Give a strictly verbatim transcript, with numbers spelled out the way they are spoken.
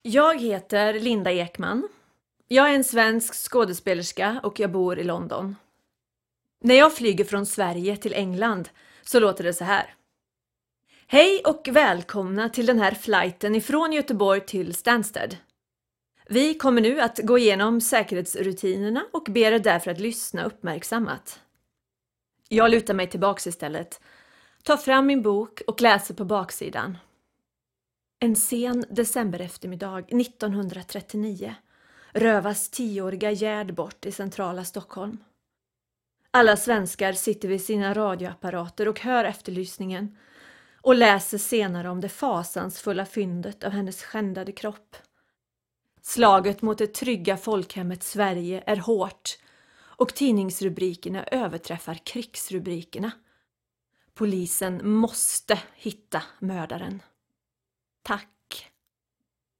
Jag heter Linda Ekman. Jag är en svensk skådespelerska och jag bor i London. När jag flyger från Sverige till England så låter det så här. Hej och välkomna till den här flighten ifrån Göteborg till Stansted. Vi kommer nu att gå igenom säkerhetsrutinerna och ber er därför att lyssna uppmärksammat. Jag lutar mig tillbaks istället, tar fram min bok och läser på baksidan. En sen december eftermiddag nittonhundratrettionio rövas tioåriga Gerd bort i centrala Stockholm. Alla svenskar sitter vid sina radioapparater och hör efterlysningen och läser senare om det fasansfulla fyndet av hennes skändade kropp. Slaget mot det trygga folkhemmet Sverige är hårt och tidningsrubrikerna överträffar krigsrubrikerna. Polisen måste hitta mördaren. Tack.